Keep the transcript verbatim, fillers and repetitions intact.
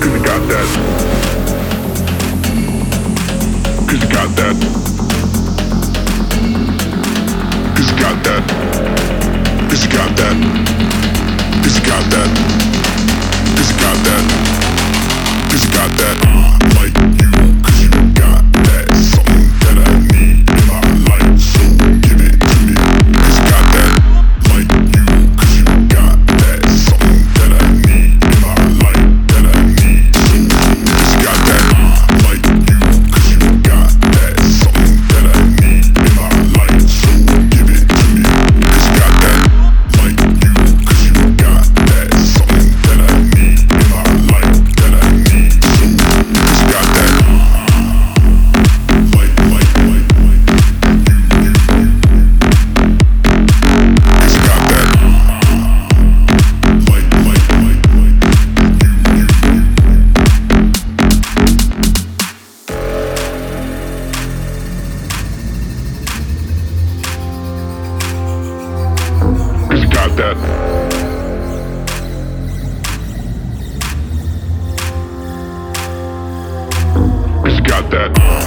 you got that. Cause you got that. Cause you got that. Cause you got that. Cause you got that. Cause you got that. Cause you got that. Like you, cause you got that. Something that I need in my life, so give it to me. Cause you got that. Like you, cause you got that. Something that I need in my life, that I need, so cause you got that. Like you, cause you got that. Something that I need in my life, so give it to me. Cause you got that. Like you, cause you got that. Something that I need in my life, that I need, so cause you got that. Like, like, like, like, you, you, you. Cause you got that. Like, like, like, like, you, you, you. Cause you got that. Cause you got that.